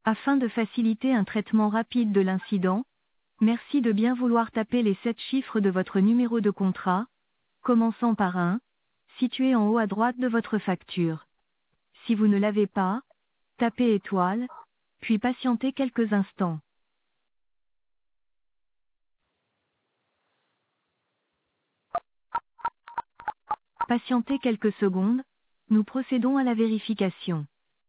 Afin de faciliter un traitement rapide de l'incident, merci de bien vouloir taper les 7 chiffres de votre numéro de contrat, commençant par 1, situé en haut à droite de votre facture. Si vous ne l'avez pas, tapez étoile, puis patientez quelques instants. Patientez quelques secondes, nous procédons à la vérification.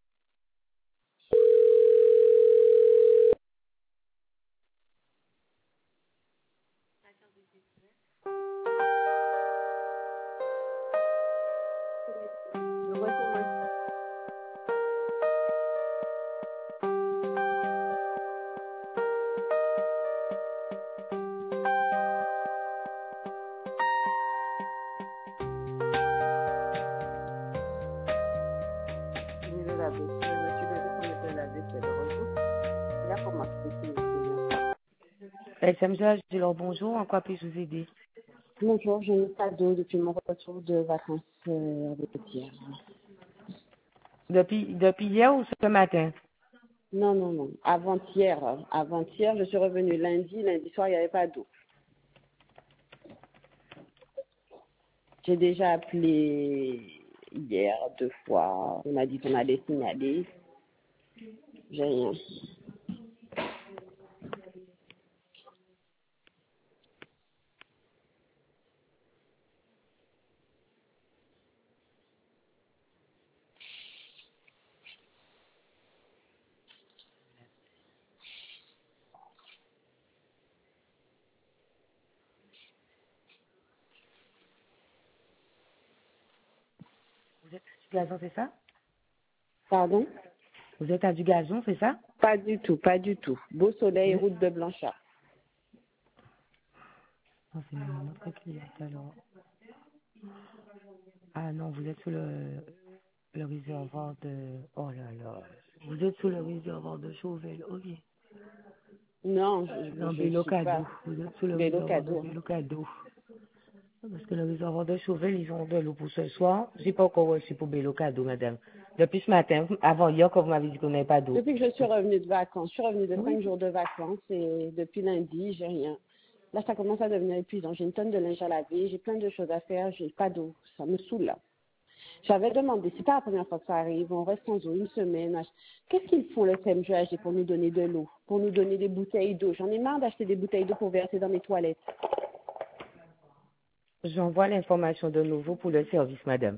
SMG, je leur bonjour, en quoi puis-je vous aider? Bonjour, je n'ai pas d'eau depuis mon retour de vacances avec hier. Depuis hier ou ce matin? Non. Avant-hier. Avant-hier, je suis revenue lundi. Lundi soir, il n'y avait pas d'eau. J'ai déjà appelé hier 2 fois. On m'a dit qu'on allait signaler. J'ai rien. Vous êtes à du gazon, c'est ça? Pardon? Vous êtes à du gazon, c'est ça? Pas du tout, pas du tout. Beau soleil, route de Blanchard. Non, c'est une autre cliente alors. Ah non, vous êtes sous le réservoir de... Oh là là. Vous êtes sous le réservoir de Chauvel, ok. Non, Dans je suis Bélocado. pas. Vous êtes sous le Vélo réservoir de cadeau. Bélocado. Parce que le réservoir de Chauvel, ils ont de l'eau pour ce soir. J'ai pas encore reçu pour Bélocado, madame. Depuis ce matin, avant hier, quand vous m'avez dit qu'on n'avait pas d'eau. Depuis que je suis revenue de vacances, je suis revenue de 5 Oui. jours de vacances et depuis lundi, j'ai rien. Là, ça commence à devenir épuisant. J'ai une tonne de linge à laver, j'ai plein de choses à faire, j'ai pas d'eau. Ça me saoule là. J'avais demandé, c'est pas la première fois que ça arrive, on reste sans eau une semaine. Qu'est-ce qu'ils font le CMGHD pour nous donner de l'eau, pour nous donner des bouteilles d'eau? J'en ai marre d'acheter des bouteilles d'eau pour verser dans mes toilettes. J'envoie l'information de nouveau pour le service, madame.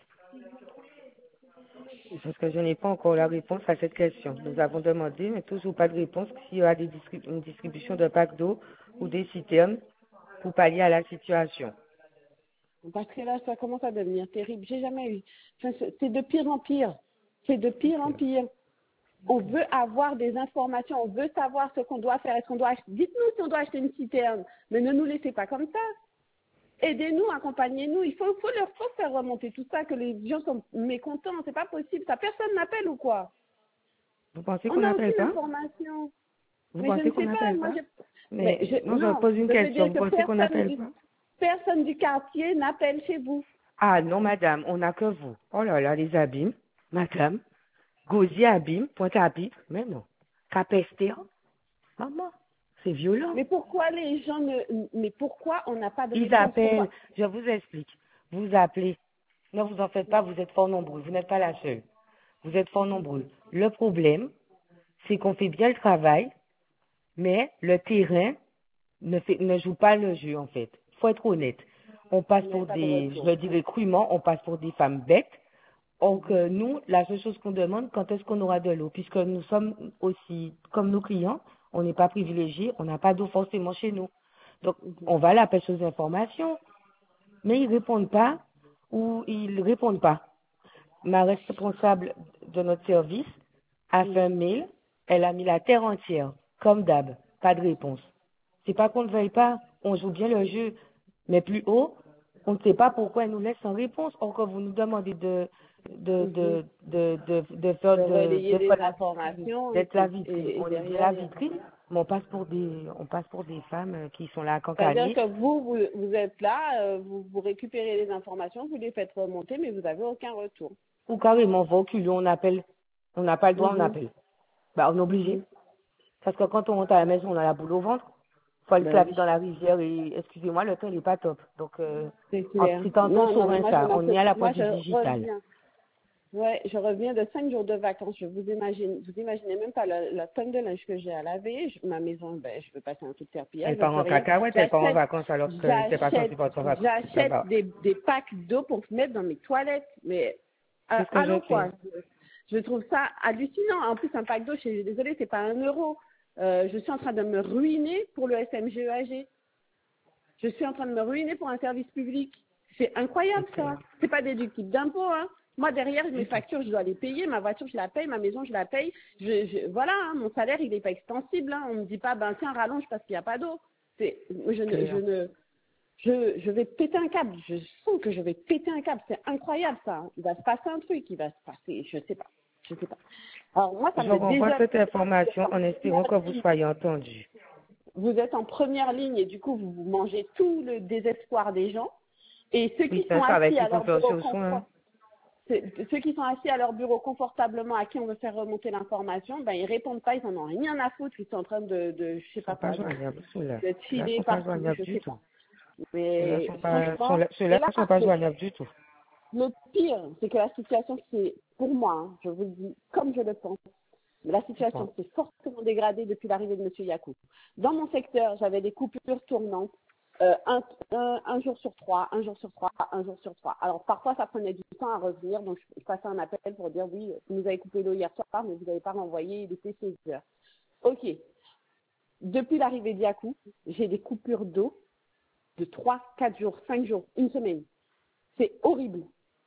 Parce que je n'ai pas encore la réponse à cette question. Nous avons demandé, mais toujours pas de réponse, s'il y aura une distribution de packs d'eau ou des citernes pour pallier à la situation. Parce que là, ça commence à devenir terrible. J'ai jamais eu. Enfin, c'est de pire en pire. C'est de pire en pire. On veut avoir des informations, on veut savoir ce qu'on doit faire. Est-ce qu'on doit acheter... Dites-nous si on doit acheter une citerne, mais ne nous laissez pas comme ça. Aidez-nous, accompagnez-nous. Faut faire remonter tout ça, que les gens sont mécontents. C'est pas possible. Ça, personne n'appelle ou quoi? Vous pensez qu'on On a n'appelle aussi pas? l'information. Vous Mais je pensez ne qu'on sais pas. n'appelle Moi, pas? Non, je non, pose une je veux question. dire Vous que pensez qu'on n'appelle pas? personne du quartier n'appelle chez vous. Ah non, madame, on n'a que vous. Oh là là, les abîmes. Madame, gosier abîme, pointe à pitre. Mais non. Capester. Maman, c'est violent. Mais pourquoi les gens mais pourquoi on n'a pas de Ils réponse? appellent. Pourquoi? Je vous explique. Vous appelez. Ne vous en faites pas, vous êtes fort nombreux. Vous n'êtes pas la seule. Vous êtes fort nombreux. Le problème, c'est qu'on fait bien le travail, mais le terrain ne joue pas le jeu, en fait. Faut être honnête. On passe Il n'y a pour pas de des, je retour. le dirais crûment, on passe pour des femmes bêtes. Donc, nous, la seule chose qu'on demande, quand est-ce qu'on aura de l'eau? Puisque nous sommes aussi, comme nos clients, on n'est pas privilégiés, on n'a pas d'eau forcément chez nous. Donc, on va à la pêche aux informations, mais ils répondent pas ou ils répondent pas. Ma responsable de notre service a fait un mail, elle a mis la terre entière, comme d'hab, pas de réponse. C'est pas qu'on ne veuille pas, on joue bien le jeu, mais plus haut, on ne sait pas pourquoi elle nous laisse sans réponse. Encore vous nous demandez de faire De relayer d'être des la vitrine, informations d'être la vitrine. et On est bien derrière, la il y a... vitrine, mais on passe pour des femmes qui sont là à C'est-à-dire cancagner. que vous êtes là, vous récupérez les informations, vous les faites remonter, mais vous n'avez aucun retour. Ou carrément, on va au culot, on appelle. On n'a pas le droit, on Mhm. appelle. Bah, on est obligé. Parce que quand on rentre à la maison, on a la boule au ventre. Faut aller se laver dans la rivière et, excusez-moi, le temps, il n'est pas top. Donc, C'est clair. c'est un temps souverain, moi, ça. On est à la pointe du digital. Je reviens de 5 jours de vacances. Vous imaginez même pas la tonne de linge que j'ai à laver. Ma maison, je veux passer un coup de serpillère. Elle part en cacahuète, elle part en vacances alors que c'est pas censé partir en vacances. J'achète des packs d'eau pour mettre dans mes toilettes. Mais, allô, quoi. Je trouve ça hallucinant. En plus, un pack d'eau, je suis désolée, c'est pas 1 euro. Je suis en train de me ruiner pour le SMGEAG. Je suis en train de me ruiner pour un service public. C'est incroyable, ça. C'est pas déductible d'impôt, hein. Moi, derrière, mes factures, je dois les payer. Ma voiture, je la paye. Ma maison, je la paye. Voilà, hein, mon salaire, il n'est pas extensible. Hein. On me dit pas, tiens, rallonge parce qu'il n'y a pas d'eau. Je vais péter un câble. Je sens que je vais péter un câble. C'est incroyable, ça. Hein. Il va se passer un truc. Il va se passer, je sais pas. Alors, moi, ça me renvoie cette information en espérant que vous soyez entendu. Vous êtes en première ligne et du coup, vous mangez tout le désespoir des gens. Et ceux qui sont assis à leur bureau ceux qui sont assis à leur bureau confortablement, à qui on veut faire remonter l'information, ils répondent pas, ils en ont rien à foutre, ils sont en train de je sais pas quoi, de chiller partout, je sais pas. Mais ceux-là ne sont pas joignables du tout. Le pire, c'est que la situation, c'est, pour moi, hein, je vous le dis comme je le pense, mais la situation s'est fortement dégradée depuis l'arrivée de M. Yacoub. Dans mon secteur, j'avais des coupures tournantes. Un jour sur 3, un jour sur 3, un jour sur 3. Alors parfois ça prenait du temps à revenir, donc je passais un appel pour dire oui, vous nous avez coupé l'eau hier soir, mais vous n'avez pas renvoyé, il était 16 heures. Ok. Depuis l'arrivée d'Yacoub, j'ai des coupures d'eau de 3, 4 jours, 5 jours, une semaine. C'est horrible.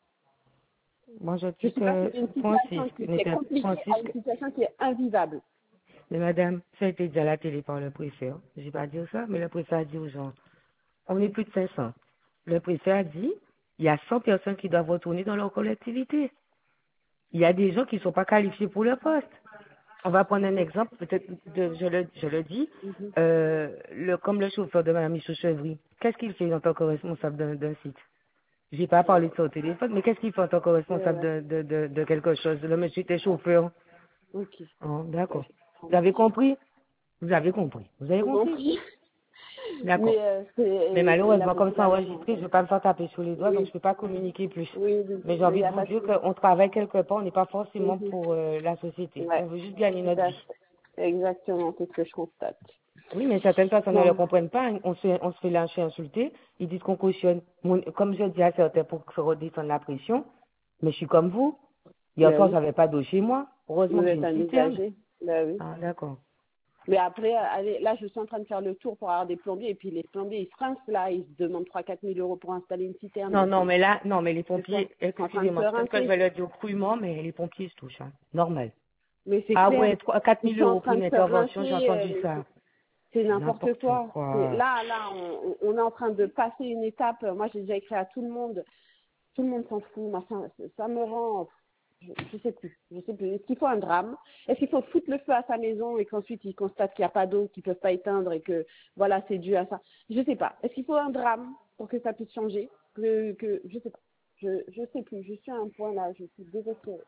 Moi je dis que c'est une situation qui est compliquée à une situation qui est invivable. Mais madame, ça a été dit à la télé par le préfet. Je ne vais pas dire ça, mais le préfet a dit aux gens, on est plus de 500. Le préfet a dit, il y a 100 personnes qui doivent retourner dans leur collectivité. Il y a des gens qui ne sont pas qualifiés pour le poste. On va prendre un exemple, peut-être, je le dis, comme le chauffeur de Mme Michou Chevry. Qu'est-ce qu'il fait en tant que responsable d'un site? Je n'ai pas parlé de ça au téléphone, mais qu'est-ce qu'il fait en tant que responsable de quelque chose? Le monsieur était chauffeur. Ok. Oh, d'accord. Vous avez compris? Vous avez compris. Vous avez compris? D'accord. Mais malheureusement, comme c'est enregistré, je ne vais pas me faire taper sur les doigts, donc je ne peux pas communiquer plus. Mais j'ai envie de vous dire qu'on travaille quelque part, on n'est pas forcément pour la société. On veut juste gagner notre vie. Exactement, c'est ce que je constate. Oui, mais certaines personnes ne le comprennent pas. On se fait lyncher, insulter. Ils disent qu'on cautionne. Comme je dis à certains pour redescendre la pression, mais je suis comme vous. Hier soir, j'avais pas d'eau chez moi. Heureusement que j'ai une citerne. Oui. Ah, d'accord. Mais après, là, je suis en train de faire le tour pour avoir des plombiers. Et puis, les plombiers, ils se rincent, là. Ils se demandent 3-4 000 euros pour installer une citerne. Non, mais les pompiers, excusez-moi, peut-être que je vais le dire crûment, mais les pompiers se touchent. Hein. Normal. Mais c'est clair. Ouais, 4 000 euros pour une intervention, j'ai entendu ça. C'est n'importe quoi. Là, on est en train de passer une étape. Moi, j'ai déjà écrit à tout le monde. Tout le monde s'en fout. Ça me rend... Je sais plus. Est-ce qu'il faut un drame? Est-ce qu'il faut foutre le feu à sa maison et qu'ensuite ils constatent qu'il n'y a pas d'eau, qu'ils ne peuvent pas éteindre et que voilà, c'est dû à ça? Je sais pas. Est-ce qu'il faut un drame pour que ça puisse changer? Je sais pas. Je sais plus. Je suis à un point là. Je suis désespérée.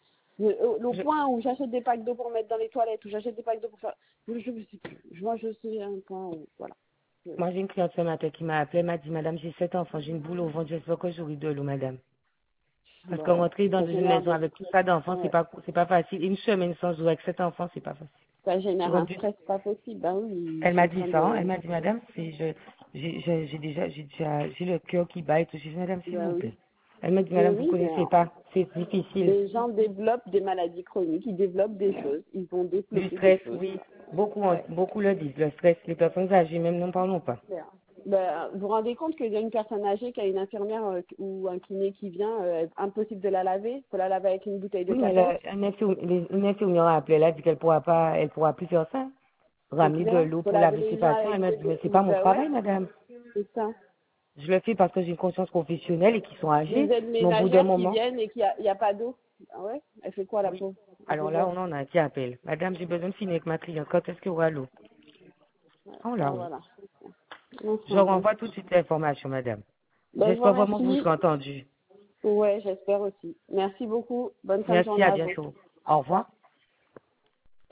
Le point où j'achète des packs d'eau pour mettre dans les toilettes, où j'achète des packs d'eau pour faire... Je sais plus. Moi, je suis à un point où... Voilà. Moi, j'ai une cliente ce matin qui m'a appelé, elle m'a dit, madame, j'ai 7 enfants, j'ai une boule au ventre, j'espère que j'aurai de l'eau, madame. Parce que rentrer dans une maison avec tout ça d'enfants, c'est pas facile. Une semaine sans eau avec 7 enfants, c'est pas facile. Ça génère un stress pas possible. Ben oui. Elle m'a dit ça, elle m'a dit, madame, j'ai le cœur qui bat et tout. J'ai dit, madame, s'il vous plaît. Elle m'a dit, madame, vous connaissez pas, c'est difficile. Les gens développent des maladies chroniques, ils développent des choses, ils vont développer du stress, oui. Beaucoup le disent, le stress. Les personnes âgées, même, n'en parlons pas. Vous vous rendez compte qu'il y a une personne âgée qui a une infirmière ou un kiné qui vient, impossible de la laver, il faut la laver avec une bouteille de café. Une infirmière a appelé, elle a dit qu'elle elle pourra plus faire ça. Ramener de l'eau pour la dissipation. Elle m'a dit, mais c'est pas mon travail, madame. C'est ça. Je le fais parce que j'ai une conscience professionnelle et qu'ils sont âgés. Des aides-ménagères qui viennent et qu'il n'y a pas d'eau. Ah ouais? Elle fait quoi, la pauvre? Alors là, on en a qui appelle. Madame, j'ai besoin de finir avec ma cliente. Quand est-ce qu'il y aura l'eau? Oh là, voilà. Je renvoie tout de suite l'information, madame. J'espère vraiment que vous serez entendu. Oui, j'espère aussi. Merci beaucoup. Bonne fin de journée. Merci, à bientôt. Au revoir.